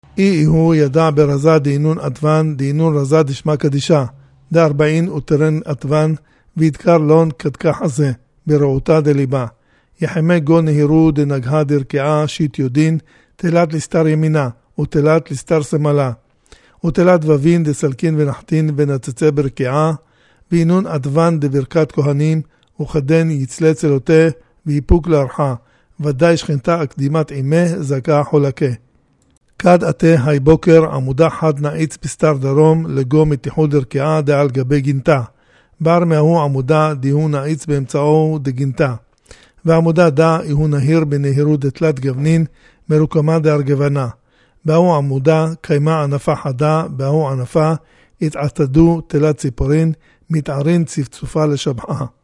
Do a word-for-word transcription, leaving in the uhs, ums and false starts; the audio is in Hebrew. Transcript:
אי הוא ידע ברזה דינון עטוון, דינון רזה דשמה קדישה, דה ארבעין וטרן עטוון, וידקר לון כדקח הזה, ברעותה דליבה. יחמי גו נהירו דנגהה דרקעה שיט יודין, תלת לסתר ימינה, ותלת לסתר סמלה. ותלת ווין דסלקין ונחתין ונצצה ברקעה, וינון עטוון דברכת כהנים, וחדן יצלה צלותה, ויפוק להרחה, ודאי שכנתה הקדימת עימה זקה חולקה. כד עתה היי בוקר עמודה חד נעיץ בסתר דרום לגו מתיחו דרקעה דעל גבי גינתה. בר מהו עמודה דיהו נעיץ באמצעו דגינתה. ועמודה דה איהו נהיר בנהירו דתלת גוונין מרוקמה דארגבנה. באו עמודה קיימה ענפה חדה, באו ענפה התעתדו תלת ציפורין, מתערין צפצופה לשבחה.